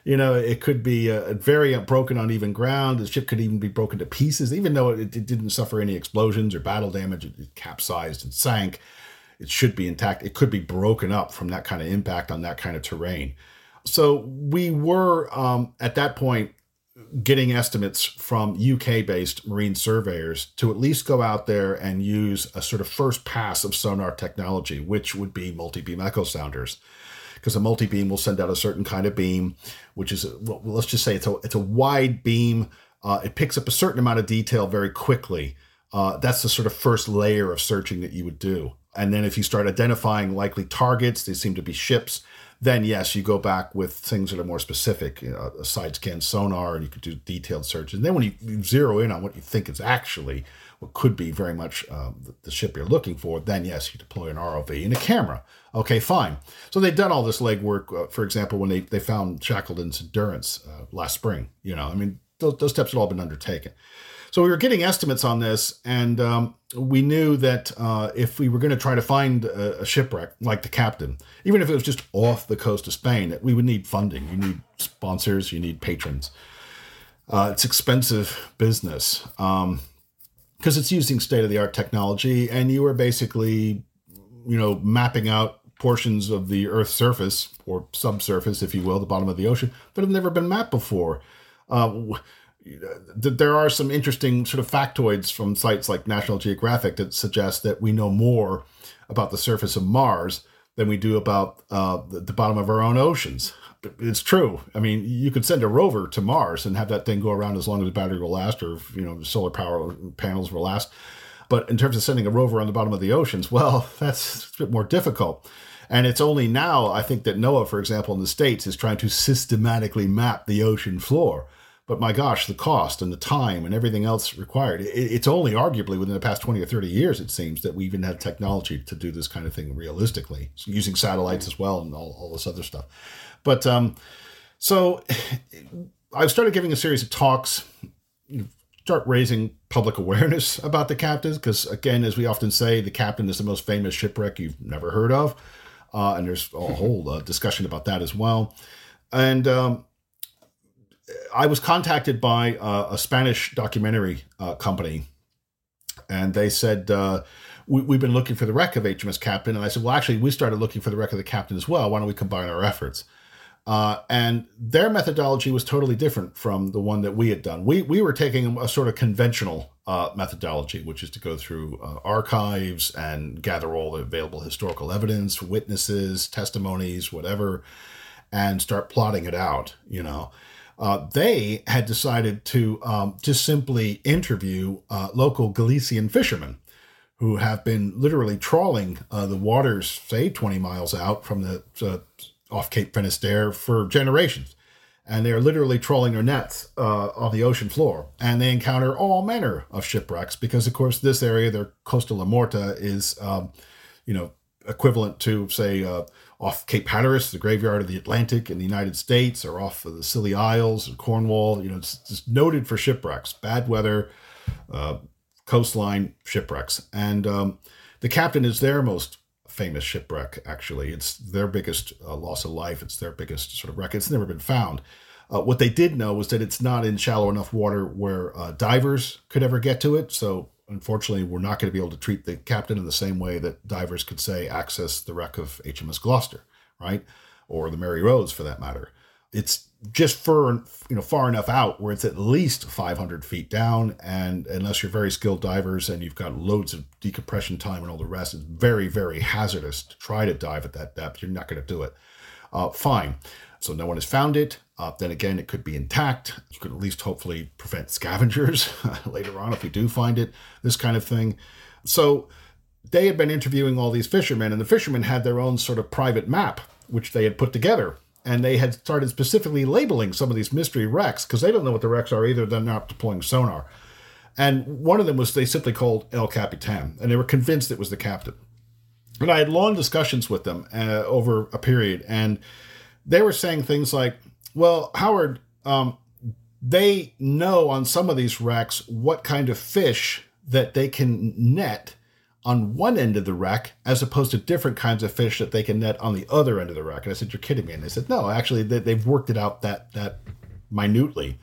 You know, it could be uh, very broken on even ground. The ship could even be broken to pieces, even though it, it didn't suffer any explosions or battle damage. It, it capsized and sank. It should be intact. It could be broken up from that kind of impact on that kind of terrain. So we were, um, at that point, getting estimates from U K-based marine surveyors to at least go out there and use a sort of first pass of sonar technology, which would be multi-beam echo sounders. Because a multi-beam will send out a certain kind of beam, which is, well, let's just say it's a, it's a wide beam. Uh, it picks up a certain amount of detail very quickly. Uh, that's the sort of first layer of searching that you would do. And then if you start identifying likely targets, they seem to be ships, then yes, you go back with things that are more specific, you know, a side scan sonar, and you could do detailed searches. And then when you, you zero in on what you think is actually what could be very much um, the ship you're looking for, then yes, you deploy an R O V and a camera. Okay, fine. So they've done all this legwork, uh, for example, when they, they found Shackleton's Endurance uh, last spring. You know, I mean, those, those steps had all been undertaken. So we were getting estimates on this, and um, we knew that uh, if we were going to try to find a, a shipwreck like the Captain, even if it was just off the coast of Spain, that we would need funding. You need sponsors, you need patrons. Uh, it's expensive business um, because it's using state-of-the-art technology, and you were basically, you know, mapping out portions of the Earth's surface, or subsurface, if you will, the bottom of the ocean, that have never been mapped before. Uh, There are some interesting sort of factoids from sites like National Geographic that suggest that we know more about the surface of Mars than we do about uh, the, the bottom of our own oceans. It's true. I mean, you could send a rover to Mars and have that thing go around as long as the battery will last, or, you know, the solar power panels will last. But in terms of sending a rover on the bottom of the oceans, well, that's a bit more difficult. And it's only now, I think, that NOAA, for example, in the States, is trying to systematically map the ocean floor. But my gosh, the cost and the time and everything else required. It's only arguably within the past twenty or thirty years, it seems, that we even had technology to do this kind of thing realistically, using satellites as well and all, all this other stuff. But um, so I started giving a series of talks, start raising public awareness about the Captain, because, again, as we often say, the Captain is the most famous shipwreck you've never heard of. Uh, and there's a whole uh, discussion about that as well. And um, I was contacted by uh, a Spanish documentary uh, company, and they said, uh, we, we've been looking for the wreck of H M S Captain. And I said, well, actually, we started looking for the wreck of the Captain as well. Why don't we combine our efforts? Uh, and their methodology was totally different from the one that we had done. We we were taking a sort of conventional uh, methodology, which is to go through uh, archives and gather all the available historical evidence, witnesses, testimonies, whatever, and start plotting it out, you know. Uh, they had decided to um, just simply interview uh, local Galician fishermen who have been literally trawling uh, the waters, say, twenty miles out from the uh, off Cape Finisterre for generations. And they're literally trawling their nets uh, on the ocean floor. And they encounter all manner of shipwrecks because, of course, this area, their Costa La Morta, is, um, you know, equivalent to, say, uh, off Cape Hatteras, the graveyard of the Atlantic in the United States, or off of the Scilly Isles and Cornwall. You know, it's just noted for shipwrecks, bad weather, uh, coastline shipwrecks. And um, the Captain is their most famous shipwreck, actually. It's their biggest uh, loss of life. It's their biggest sort of wreck. It's never been found. Uh, what they did know was that it's not in shallow enough water where uh, divers could ever get to it. So unfortunately, we're not going to be able to treat the Captain in the same way that divers could, say, access the wreck of H M S Gloucester, right? Or the Mary Rose, for that matter. It's just for, you know, far enough out where it's at least five hundred feet down. And unless you're very skilled divers and you've got loads of decompression time and all the rest, it's very, very hazardous to try to dive at that depth. You're not going to do it. Uh, fine. So no one has found it. Uh, then again, it could be intact. You could at least hopefully prevent scavengers later on if we do find it, this kind of thing. So they had been interviewing all these fishermen, and the fishermen had their own sort of private map, which they had put together. And they had started specifically labeling some of these mystery wrecks because they don't know what the wrecks are either. They're not deploying sonar. And one of them was they simply called El Capitan, and they were convinced it was the Captain. And I had long discussions with them uh, over a period, and they were saying things like, well, Howard, um, they know on some of these wrecks what kind of fish that they can net on one end of the wreck as opposed to different kinds of fish that they can net on the other end of the wreck. And I said, you're kidding me. And they said, no, actually, they, they've worked it out that that minutely.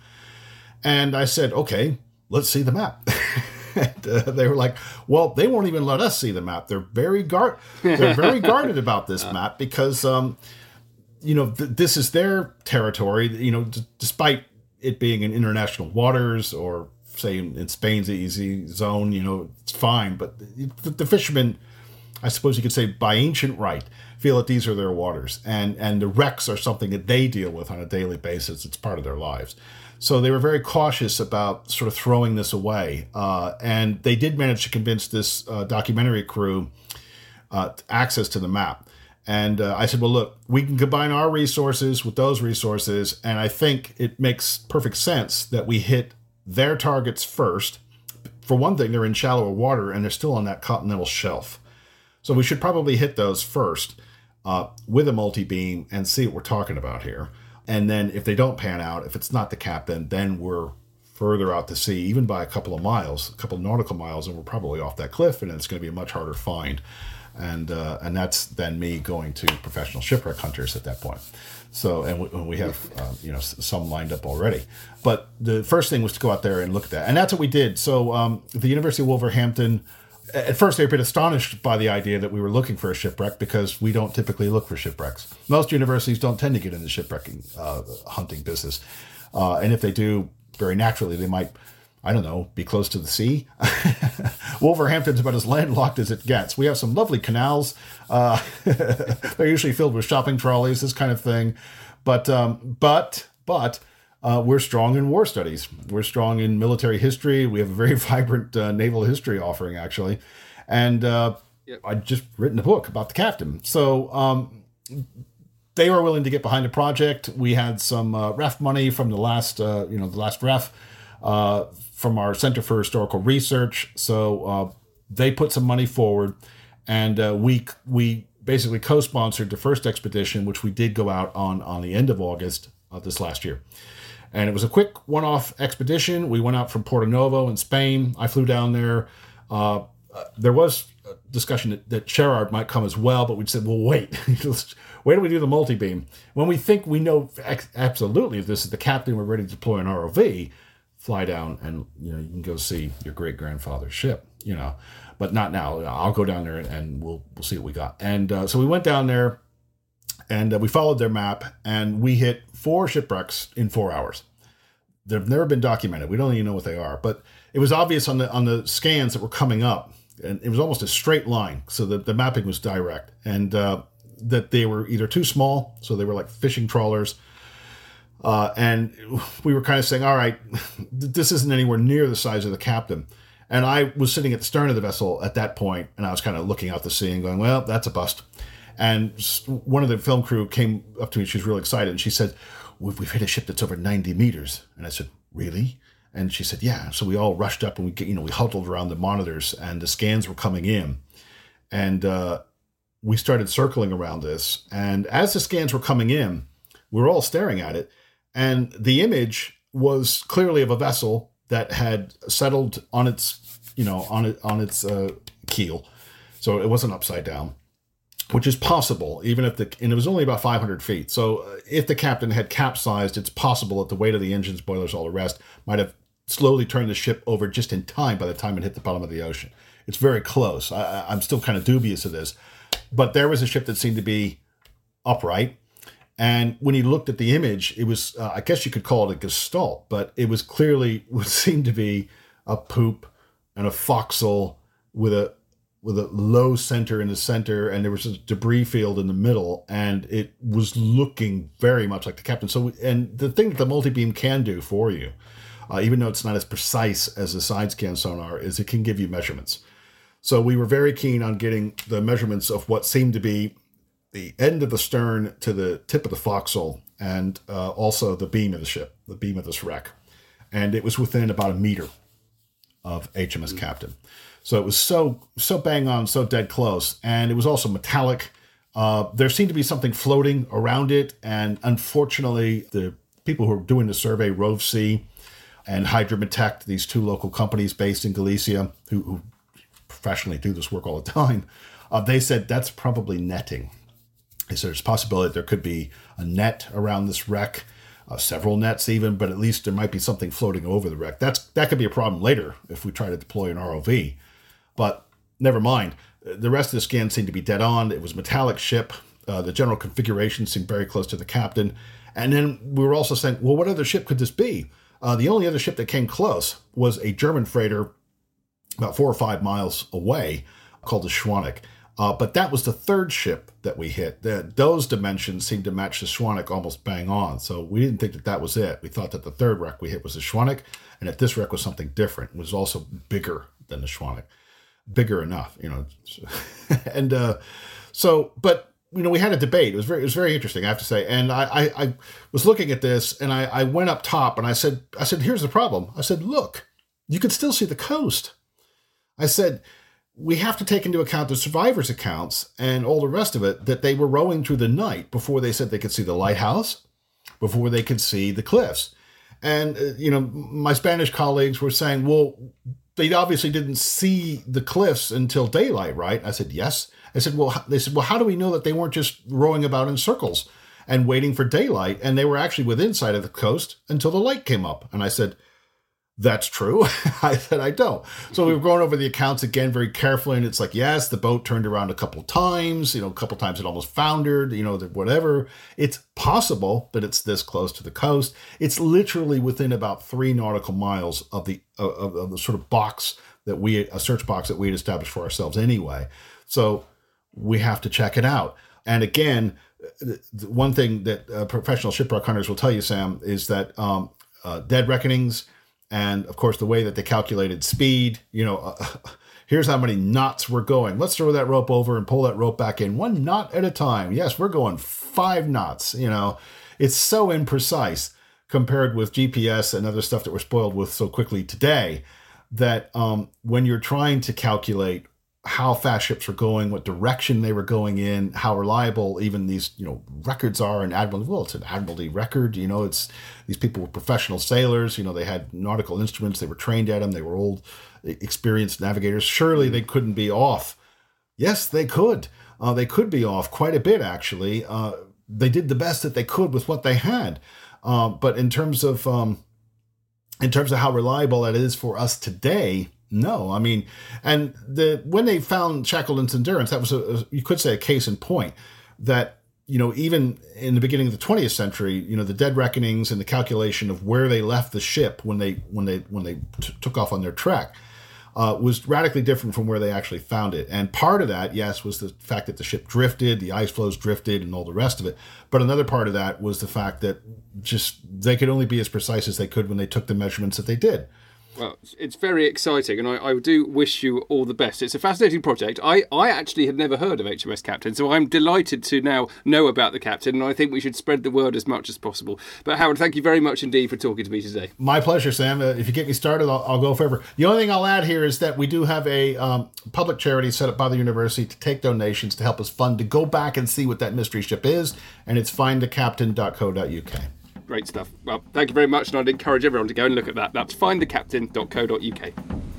And I said, okay, let's see the map. And uh, they were like, well, they won't even let us see the map. They're very guard, they're very guarded about this map because, um, you know, th- this is their territory. You know, d- despite it being in international waters or say in, in Spain's easy zone, you know, it's fine. But the, the fishermen, I suppose you could say, by ancient right, feel that these are their waters, and and the wrecks are something that they deal with on a daily basis. It's part of their lives. So they were very cautious about sort of throwing this away. Uh, and they did manage to convince this uh, documentary crew uh, access to the map. And uh, I said, well, look, we can combine our resources with those resources. And I think it makes perfect sense that we hit their targets first. For one thing, they're in shallower water and they're still on that continental shelf. So we should probably hit those first uh, with a multi-beam and see what we're talking about here. And then if they don't pan out, if it's not the captain, then we're further out to sea, even by a couple of miles, a couple of nautical miles, and we're probably off that cliff, and it's going to be a much harder find. And uh, and that's then me going to professional shipwreck hunters at that point. So, and we, we have, uh, you know, some lined up already. But the first thing was to go out there and look at that. And that's what we did. So um, the University of Wolverhampton, at first they were a bit astonished by the idea that we were looking for a shipwreck because we don't typically look for shipwrecks. Most universities don't tend to get in the shipwrecking uh, hunting business. Uh, and if they do, very naturally, they might, I don't know, be close to the sea. Wolverhampton's about as landlocked as it gets. We have some lovely canals. Uh, they're usually filled with shopping trolleys, this kind of thing. But, um, but, but... Uh, we're strong in war studies. We're strong in military history. We have a very vibrant uh, naval history offering, actually. And uh, yep. I'd just written a book about the captain. So um, they were willing to get behind the project. We had some uh, R E F money from the last, uh, you know, the last R E F uh, from our Center for Historical Research. So uh, they put some money forward, and uh, we we basically co-sponsored the first expedition, which we did go out on on the end of August of this last year. And it was a quick one-off expedition. We went out from Porto Novo in Spain. I flew down there. Uh, there was a discussion that, that Sherrard might come as well, but we said, well, wait. Wait till we do the multi-beam. When we think we know ex- absolutely if this is the captain, we're ready to deploy an R O V, fly down and, you know, you can go see your great-grandfather's ship, you know. But not now. I'll go down there and, and we'll we'll see what we got. And uh, so we went down there. And uh, we followed their map, and we hit four shipwrecks in four hours. They've never been documented. We don't even know what they are. But it was obvious on the on the scans that were coming up, and it was almost a straight line. So the, the mapping was direct. And uh, that they were either too small, so they were like fishing trawlers. Uh, and we were kind of saying, all right, this isn't anywhere near the size of the captain. And I was sitting at the stern of the vessel at that point, and I was kind of looking out to sea and going, well, that's a bust. And one of the film crew came up to me. She was really excited. And she said, we've, we've hit a ship that's over ninety meters. And I said, really? And she said, yeah. So we all rushed up and we, you know, we huddled around the monitors and the scans were coming in. And uh, we started circling around this. And as the scans were coming in, we were all staring at it. And the image was clearly of a vessel that had settled on its, you know, on it, on its uh, keel. So it wasn't upside down. Which is possible, even if the, and it was only about five hundred feet. So uh, if the captain had capsized, it's possible that the weight of the engines, boilers, all the rest might have slowly turned the ship over just in time by the time it hit the bottom of the ocean. It's very close. I, I'm still kind of dubious of this. But there was a ship that seemed to be upright. And when he looked at the image, it was, uh, I guess you could call it a gestalt, but it was clearly what seemed to be a poop and a forecastle with a, with a low center in the center, and there was a debris field in the middle, and it was looking very much like the captain. So, and the thing that the multi-beam can do for you, uh, even though it's not as precise as the side scan sonar, is it can give you measurements. So we were very keen on getting the measurements of what seemed to be the end of the stern to the tip of the forecastle, and uh, also the beam of the ship, the beam of this wreck. And it was within about a meter of H M S Captain. So it was so so bang on, so dead close. And it was also metallic. Uh, there seemed to be something floating around it. And unfortunately, the people who were doing the survey, Rovesea and Hydrometech, these two local companies based in Galicia, who, who professionally do this work all the time, uh, they said that's probably netting. They said there's a possibility that there could be a net around this wreck, uh, several nets even, but at least there might be something floating over the wreck. That's that could be a problem later if we try to deploy an R O V. But never mind. The rest of the scan seemed to be dead on. It was a metallic ship. Uh, the general configuration seemed very close to the captain. And then we were also saying, well, what other ship could this be? Uh, the only other ship that came close was a German freighter about four or five miles away called the Schwanek. Uh, but that was the third ship that we hit. The, those dimensions seemed to match the Schwanek almost bang on. So we didn't think that that was it. We thought that the third wreck we hit was the Schwanek, and that this wreck was something different. It was also bigger than the Schwanek. Bigger enough, you know. and uh, so, but... You know, we had a debate. It was very, it was very interesting, I have to say. And I, I, I was looking at this, and I, I went up top, and I said, I said, here's the problem. I said, look, you can still see the coast. I said, we have to take into account the survivors' accounts and all the rest of it, that they were rowing through the night before they said they could see the lighthouse, before they could see the cliffs. And, uh, you know, my Spanish colleagues were saying, well, they obviously didn't see the cliffs until daylight, right? I said, yes. I said, well, they said, well, how do we know that they weren't just rowing about in circles and waiting for daylight? And they were actually within sight of the coast until the light came up. And I said, that's true. I said, I don't. So we were going over the accounts again very carefully. And it's like, yes, the boat turned around a couple times, you know, a couple times it almost foundered, you know, whatever. It's possible that it's this close to the coast. It's literally within about three nautical miles of the, of, of the sort of box that we, a search box that we had established for ourselves anyway. So we have to check it out. And again, one thing that uh, professional shipwreck hunters will tell you, Sam, is that um, uh, dead reckonings and, of course, the way that they calculated speed, you know, uh, here's how many knots we're going. Let's throw that rope over and pull that rope back in one knot at a time. Yes, we're going five knots. You know, it's so imprecise compared with G P S and other stuff that we're spoiled with so quickly today that um, when you're trying to calculate how fast ships were going, what direction they were going in, how reliable even these, you know, records are in Admiralty. Well, it's an Admiralty record, you know, it's these people were professional sailors, you know, they had nautical instruments, they were trained at them, they were old, experienced navigators. Surely they couldn't be off. Yes, they could. Uh, they could be off quite a bit, actually. Uh, they did the best that they could with what they had. Uh, but in terms of, um, in terms of how reliable that is for us today, no, I mean, and the when they found Shackleton's Endurance, that was a, a you could say a case in point that, you know, even in the beginning of the twentieth century, you know, the dead reckonings and the calculation of where they left the ship when they when they when they t- took off on their trek uh, was radically different from where they actually found it. And part of that, yes, was the fact that the ship drifted, the ice floes drifted, and all the rest of it. But another part of that was the fact that just they could only be as precise as they could when they took the measurements that they did. Well, it's very exciting, and I, I do wish you all the best. It's a fascinating project. I, I actually had never heard of H M S Captain, so I'm delighted to now know about the Captain, and I think we should spread the word as much as possible. But Howard, thank you very much indeed for talking to me today. My pleasure, Sam. Uh, if you get me started, I'll, I'll go forever. The only thing I'll add here is that we do have a um, public charity set up by the university to take donations to help us fund to go back and see what that mystery ship is, and it's find the captain dot co dot U K. Great stuff. Well, thank you very much, and I'd encourage everyone to go and look at that. That's find the captain dot co dot U K.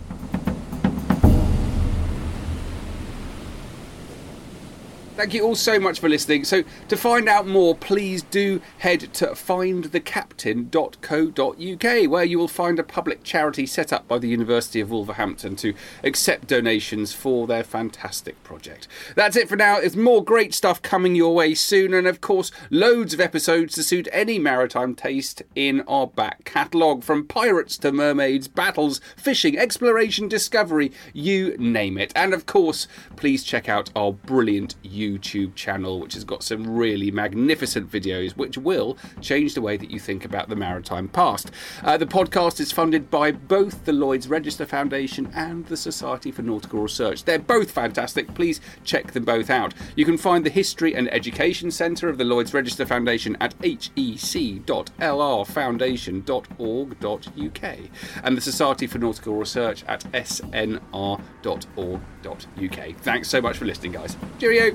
Thank you all so much for listening. So to find out more, please do head to find the captain dot co dot U K, where you will find a public charity set up by the University of Wolverhampton to accept donations for their fantastic project. That's it for now. There's more great stuff coming your way soon, and of course loads of episodes to suit any maritime taste in our back catalogue, from pirates to mermaids, battles, fishing, exploration, discovery, you name it. And of course, please check out our brilliant YouTube channel, which has got some really magnificent videos which will change the way that you think about the maritime past. Uh, the podcast is funded by both the Lloyd's Register Foundation and the Society for Nautical Research. They're both fantastic. Please check them both out. You can find the History and Education Centre of the Lloyd's Register Foundation at h e c dot l r foundation dot org dot u k and the Society for Nautical Research at s n r dot org dot u k. Thanks so much for listening, guys. Cheerio!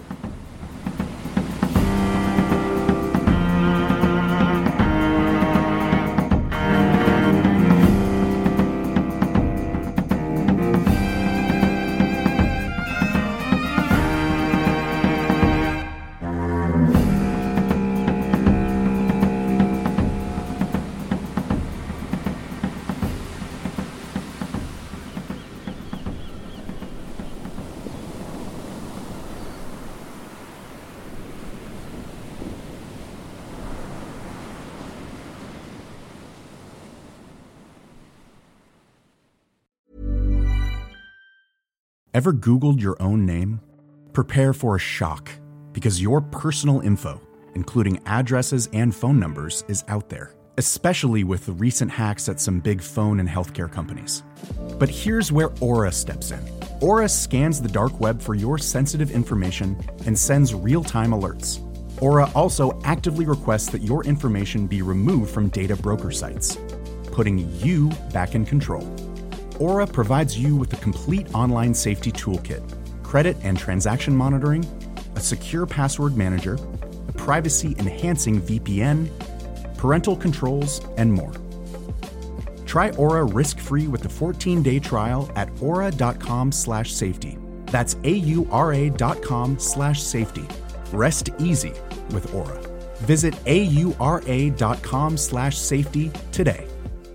Ever Googled your own name? Prepare for a shock, because your personal info, including addresses and phone numbers, is out there, especially with the recent hacks at some big phone and healthcare companies. But here's where Aura steps in. Aura scans the dark web for your sensitive information and sends real-time alerts. Aura also actively requests that your information be removed from data broker sites, putting you back in control. Aura provides you with a complete online safety toolkit, credit and transaction monitoring, a secure password manager, a privacy-enhancing V P N, parental controls, and more. Try Aura risk-free with a fourteen-day trial at aura.com slash safety. That's A-U-R-A dot com slash safety. Rest easy with Aura. Visit A-U-R-A dot com slash safety today.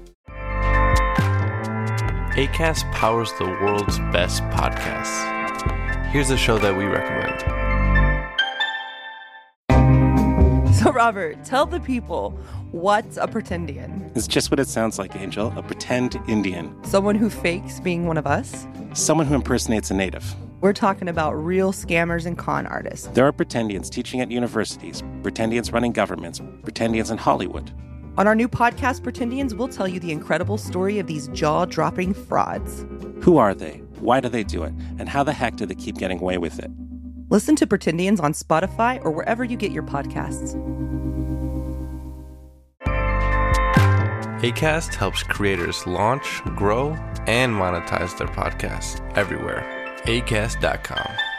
Acast powers the world's best podcasts. Here's a show that we recommend. So, Robert, tell the people, what's a pretendian? It's just what it sounds like, Angel. A pretend Indian. Someone who fakes being one of us? Someone who impersonates a native. We're talking about real scammers and con artists. There are pretendians teaching at universities, pretendians running governments, pretendians in Hollywood. On our new podcast, Pretendians, we'll tell you the incredible story of these jaw-dropping frauds. Who are they? Why do they do it? And how the heck do they keep getting away with it? Listen to Pretendians on Spotify or wherever you get your podcasts. Acast helps creators launch, grow, and monetize their podcasts everywhere. Acast dot com.